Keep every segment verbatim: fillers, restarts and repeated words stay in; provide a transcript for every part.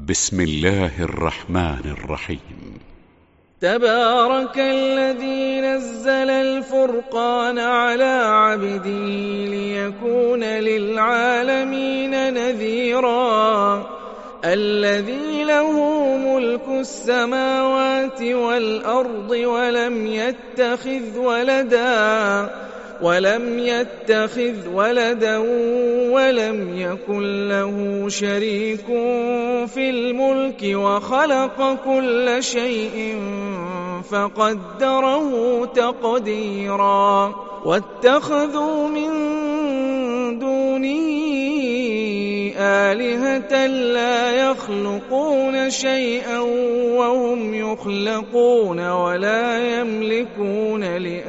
بسم الله الرحمن الرحيم. تبارك الذي نزل الفرقان على عبده ليكون للعالمين نذيرا الذي له ملك السماوات والأرض ولم يتخذ ولدا ولم يتخذ ولدا ولم يكن له شريك في الملك وخلق كل شيء فقدره تقديرا واتخذوا من دونه آلهة لا يخلقون شيئا وهم يخلقون ولا يملكون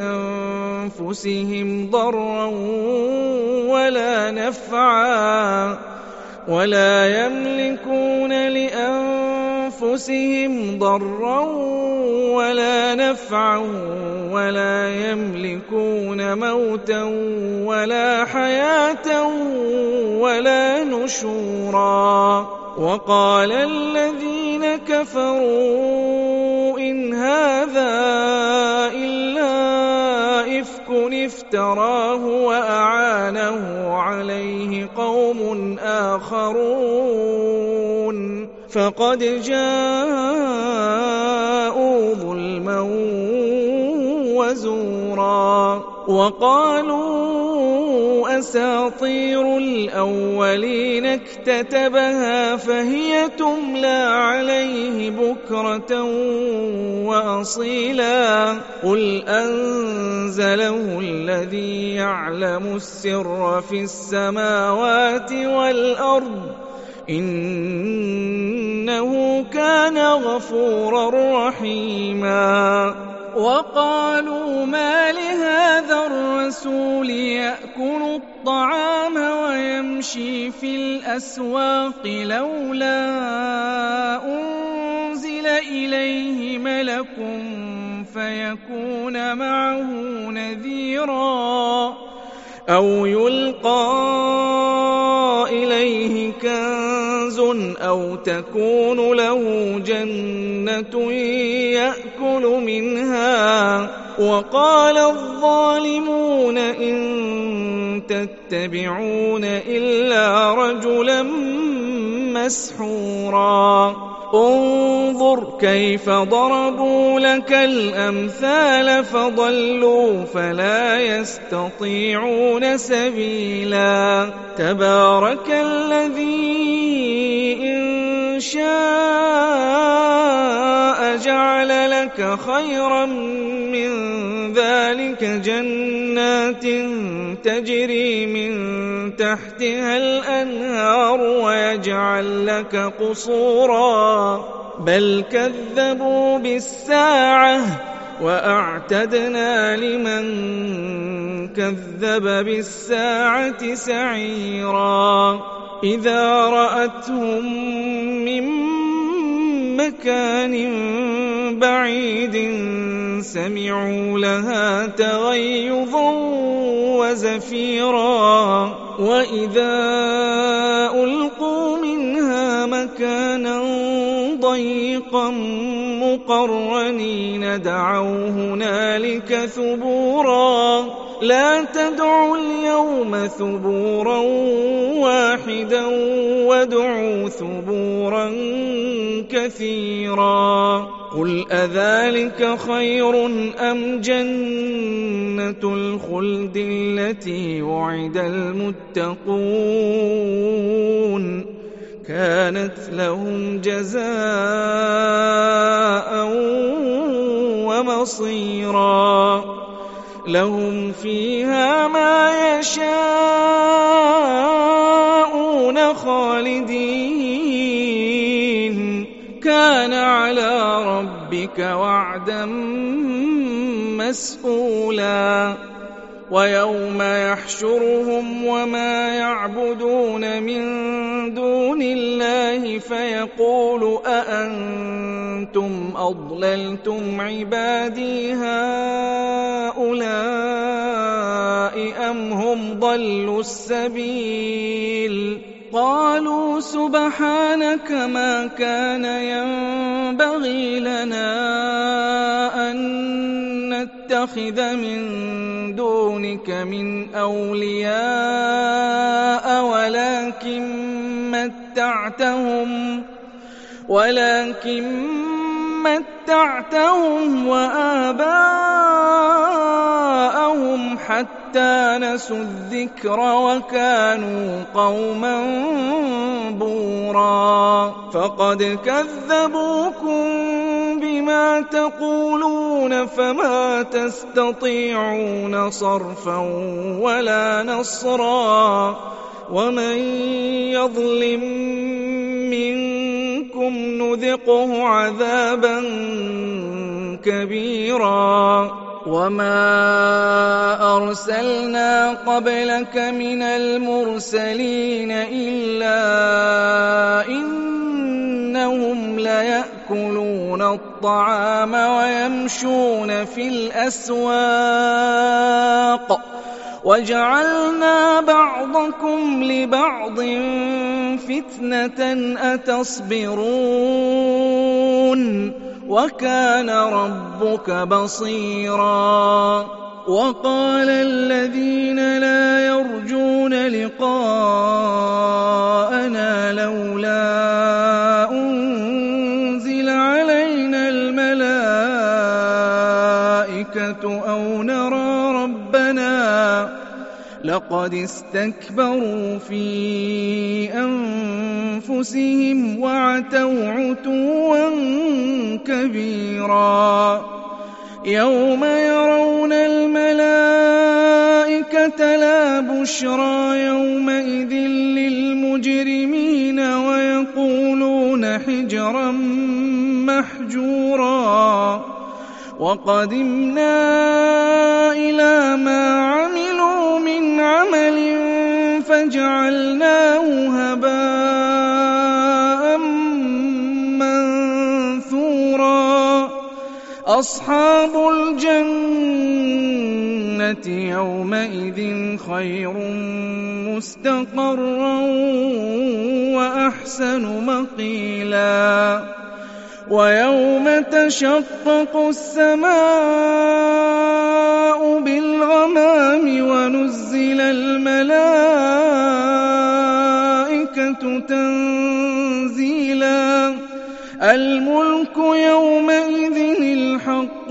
لأنفسهم ضرا ولا نفعا ولا يملكون لأنفسهم ضرا ولا نفعا ولا يملكون موتا ولا حياة ولا نشورا وقال الذين كفروا إن هذا إلا إفك افتراه وأعانه عليه قوم آخرون فقد جاءوا ظلما وزورا وقالوا أساطير الأولين اكتتبها فهي تملى عليه بكرة وأصيلا قل أنزله الذي يعلم السر في السماوات والأرض إنه كان غفورا رحيما وقالوا ما لهذا الرسول يأكل الطعام ويمشي في الأسواق لولا أنزل إليه ملك فيكون معه نذيرا أو يلقى إليه كنز أو تكون له جنة يأكل منها وقال الظالمون إن تتبعون إلا رجلا مسحورا انظر كيف ضربوا لك الأمثال فضلوا فلا يستطيعون سبيلا تبارك الذي إن شاء جعل لك خيرا من ذلك جنات تجري من تحتها الأنهار ويجعل لك قصورا بل كذبوا بالساعة وأعتدنا لمن كذب بالساعة سعيرا إذا رأتهم من مكان بعيد سمعوا لها تغيظا وزفيرا وإذا ألقوا منها مكانا ضيقا مقرنين دعوا هنالك ثبورا لا تدعوا اليوم ثبورا واحدا وادعوا ثبورا كثيرا قل أذلك خير أم جنة الخلد التي وعد المتقون كانت لهم جزاء ومصيرا لهم فيها ما يشاءون خالدين كان على ربك وعدا مسئولا ويوم يحشرهم وما يعبدون من دون الله فيقول أأنتم أضللتم عبادي هؤلاء أم هم ضلوا السبيل قالوا سبحانك ما كان ينبغي لنا أن نتخذ من دونك من أولياء ولكن متعتهم ولكن متعتهم وآباءهم حتى نسوا الذكر وكانوا قوما بورا فقد كذبوكم بما تقولون فما تستطيعون صرفا ولا نصرا ومن يظلم منكم نذقه عذابا كبيرا وما أرسلنا قبلك من المرسلين إلا إنهم ليأكلون الطعام ويمشون في الأسواق وجعلنا بعضكم لبعض فتنة أتصبرون وكان ربك بصيرا وقال الذين لا يرجون لقاءنا لولا أنزل علينا الملائكة أو نرى ربنا لقد استكبروا في أنفسهم وعتوا عتوا كبيرا يوم يرون الملائكة لا بشرى يومئذ للمجرمين ويقولون حجرا محجورا وقدمنا إلى ما عملوا من عمل فجعلناه هباء منثورا أصحاب الجنة يومئذ خير مستقرا وأحسن مقيلا ويوم تشقق السماء بالغمام ونزل الملائكة تنزيلا الملك يومئذ الحق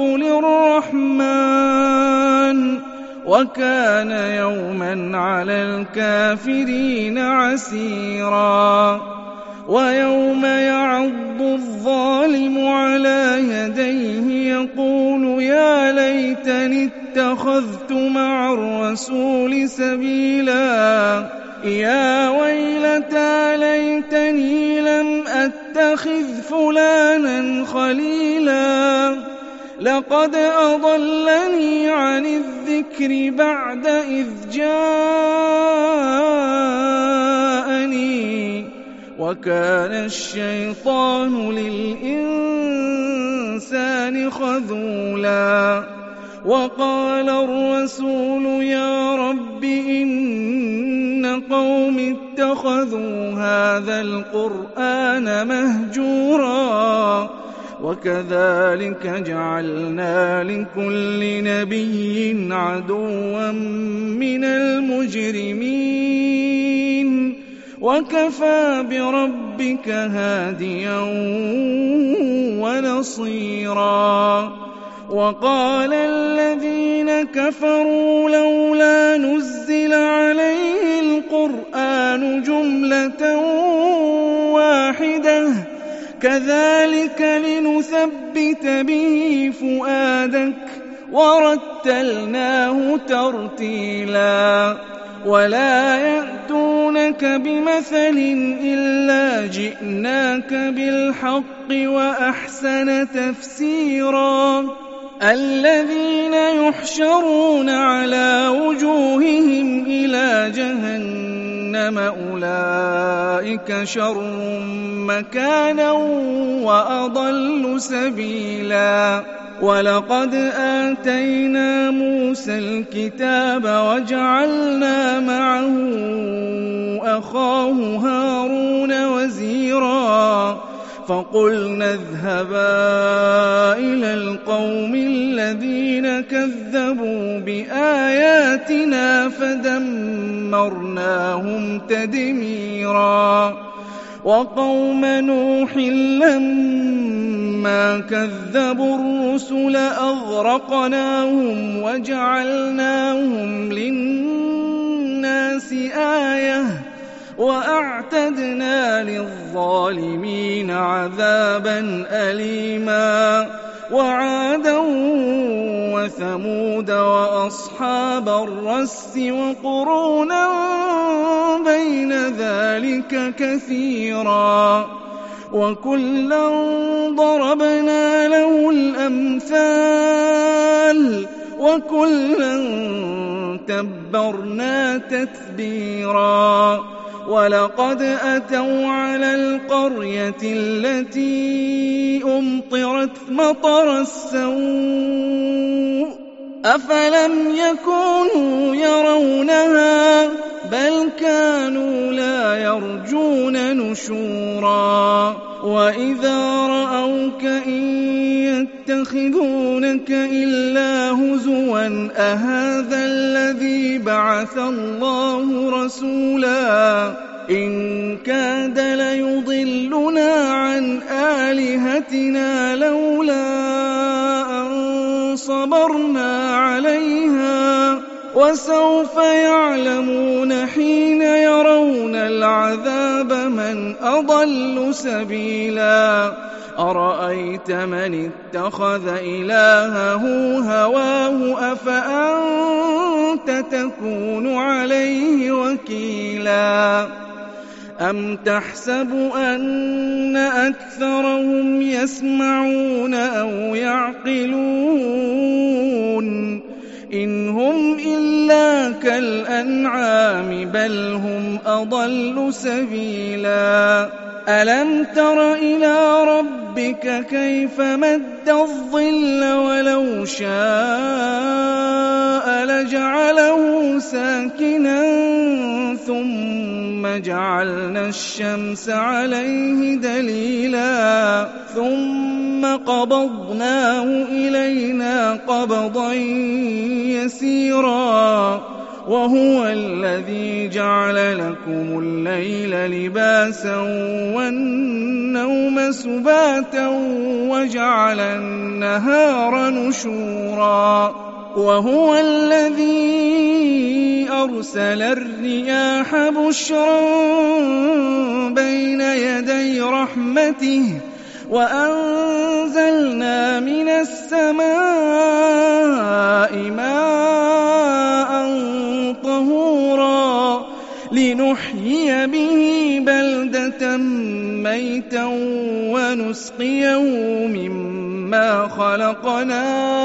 للرحمن وكان يوما على الكافرين عسيرا ويوم يعض الظالم على يديه يقول يا ليتني اتخذت مع الرسول سبيلا يا ويلتى ليتني لم أتخذ فلانا خليلا لقد أضلني عن الذكر بعد إذ جاءني وكان الشيطان للإنسان خذولا وقال الرسول يا رب إن قوم اتخذوا هذا القرآن مهجورا وكذلك جعلنا لكل نبي عدوا من المجرمين وكفى بربك هاديا ونصيرا وقال الذين كفروا لولا نزل عليه القرآن جملة واحدة كذلك لنثبت به فؤادك ورتلناه ترتيلا ولا يأتونك بمثل إلا جئناك بالحق وأحسن تفسيرا الذين يحشرون على وجوههم إلى جهنم جهنم أولئك شر مكانا وأضل سبيلا ولقد آتينا موسى الكتاب وجعلنا معه أخاه هارون وزيرا فقلنا اذهبا إلى القوم الذين كذبوا بآياتنا فدمرناهم تدميرا وقوم نوح لما كذبوا الرسل أغرقناهم وجعلناهم للناس آية وأعتدنا للظالمين عذابا أليما وعادا وثمود وأصحاب الرس وقرونا بين ذلك كثيرا وكلا ضربنا له الأمثال وكلا تبرنا تتبيرا ولقد أتوا على القرية التي أمطرت مطر السوء أفلم يكونوا يرونها بل كانوا لا يرجون نشورا وإذا رأوك إن يتخذونك إلا هزوا أهذا الذي بعث الله رسولا إن كاد ليضلنا عن آلهتنا لولا أن صبرنا عليها وسوف يعلمون حين يرون العذاب من أضل سبيلا أرأيت من اتخذ إلهه هواه أفأنت تكون عليه وكيلا أم تحسب أن أكثرهم يسمعون أو يعقلون إن هم إلا كالأنعام بل هم أضل سبيلا ألم تر إلى ربك كيف مد الظل ولو شاء لجعله ساكنا ثم جعلنا الشمس عليه دليلا ثم قبضناه إلينا قبضا يسيرا وهو الذي جعل لكم الليل لباسا والنوم سباتا وجعل النهار نشورا وهو الذي أرسل الرياح بشرا بين يدي رحمته وأنزلنا من السماء ماء طهورا لنحيي به بلدة ميتا ونسقيه مما خلقنا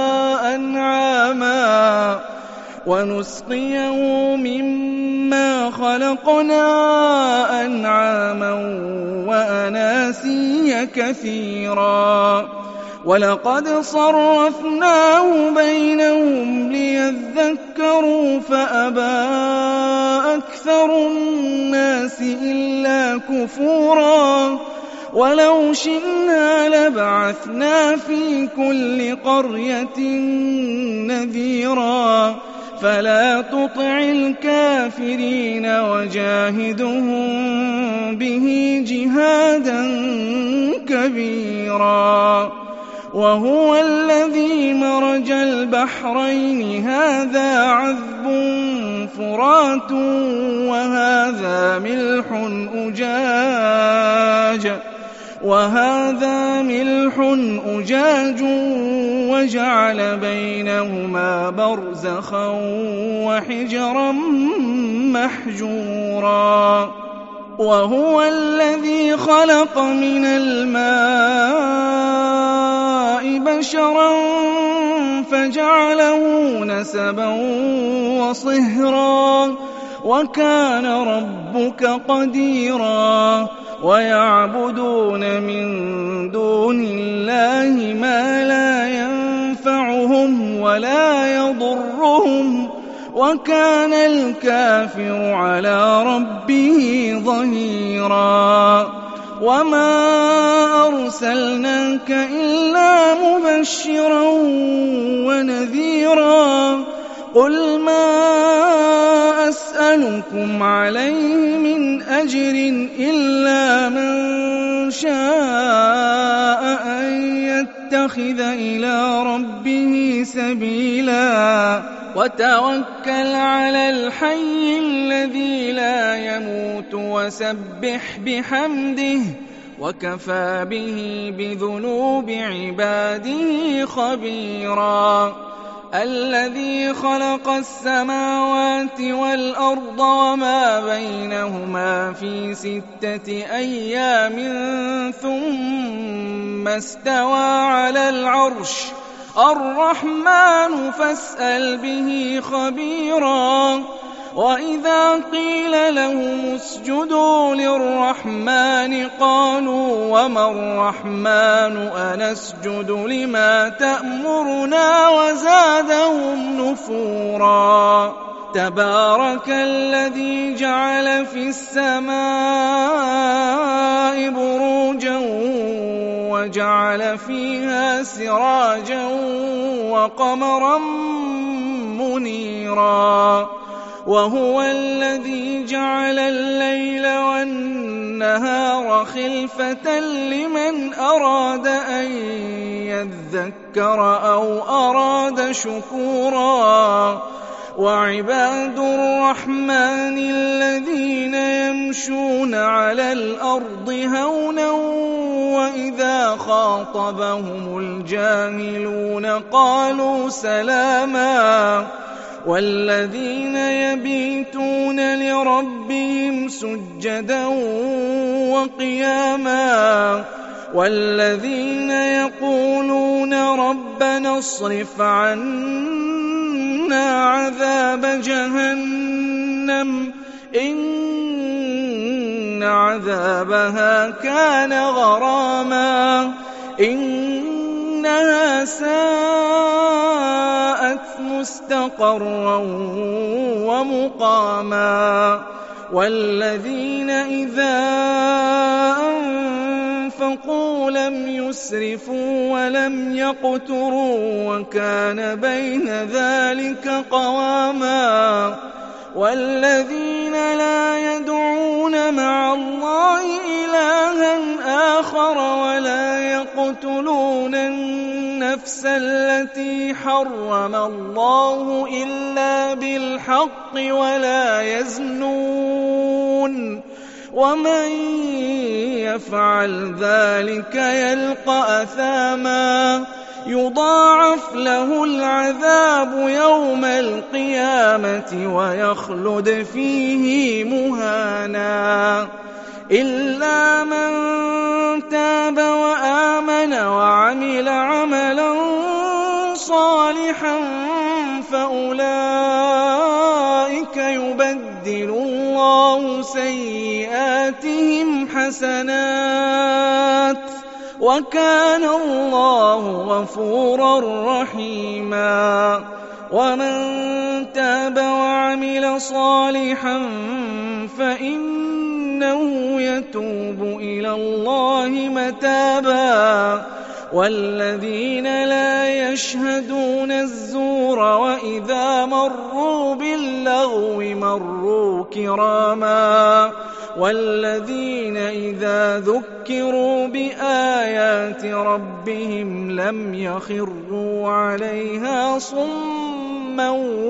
أنعاما ونسقيه مما خلقنا أنعاما وأناسيا كثيرا ولقد صرفناه بينهم ليذكروا فأبى أكثر الناس إلا كفورا ولو شئنا لبعثنا في كل قرية نذيرا فلا تطع الكافرين وجاهدهم به جهادا كبيرا وهو الذي مرج البحرين هذا عذب فرات وهذا ملح أجاج وهذا ملح أجاج وجعل بينهما برزخا وحجرا محجورا وهو الذي خلق من الماء بشرا فجعله نسبا وصهرا وكان ربك قديرا ويعبدون من دون الله ما لا ينفعهم ولا يضرهم وكان الكافر على ربه ظهيرا وما أرسلناك إلا مبشرا ونذيرا قل ما أسألكم عليه من أجر إلا من شاء أن يتخذ إلى ربه سبيلا وتوكل على الحي الذي لا يموت وسبح بحمده وكفى به بذنوب عباده خبيرا الذي خلق السماوات والأرض وما بينهما في ستة أيام ثم استوى على العرش الرحمن فاسأل به خبيرا وإذا قيل لهم اسجدوا للرحمن قالوا وما الرحمن أنسجد لما تأمرنا وزادهم نفورا تبارك الذي جعل في السماء بروجا وجعل فيها سراجا وقمرا منيرا وهو الذي جعل الليل والنهار خلفة لمن أراد أن يذكر أو أراد شكورا وعباد الرحمن الذين يمشون على الأرض هونا وإذا خاطبهم الجاهلون قالوا سلاما والذين يبيتون لربهم سجدا وقياما والذين يقولون ربنا اصرف عنا عذاب جهنم إن عذابها كان غراما إنها ساءت مستقرا ومقاما والذين إذا أنفقوا لم يسرفوا ولم يقتروا وكان بين ذلك قواما والذين لا يدعون مع الله إلها آخر ولا يقتلون النفس التي حرم الله إلا بالحق ولا يزنون ومن يفعل ذلك يلقى أثاما يضاعف له العذاب يوم القيامة ويخلد فيه مهانا إلا من تاب وآمن وعمل عملا صالحا فأولئك يبدل الله سيئاتهم حسنات وكان الله غفورا رحيما ومن تاب وعمل صالحا فإنه يتوب إلى الله متابا والذين لا يشهدون الزور وإذا مروا باللغو مروا كراما والذين إذا ذكروا بآيات ربهم لم يخروا عليها صما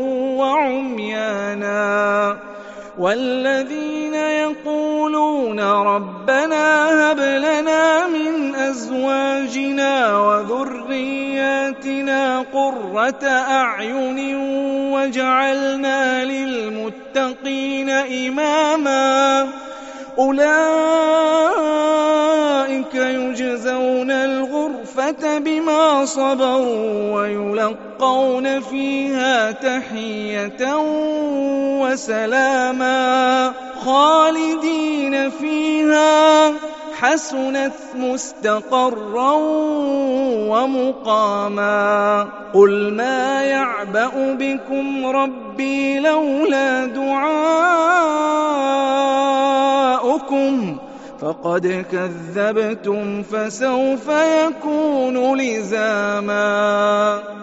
وعميانا والذين يقولون ربنا هب لنا من أزواجنا وذرياتنا قرة أعين واجعلنا للمتقين إماما أولئك يجزون الغرفة الْأُلْفَةَ بِمَا صَبَرُوا وَيُلَقَّوْنَ فِيهَا تَحِيَّةً وَسَلَامًا خَالِدِينَ فِيهَا حَسُنَتْ مُسْتَقَرًّا وَمُقَامًا قُلْ مَا يَعْبَأُ بِكُمْ رَبِّي لَوْلَا دُعَاؤُكُمْ فَقَدْ كَذَّبْتُمْ فَسَوْفَ يَكُونُ لِزَامًا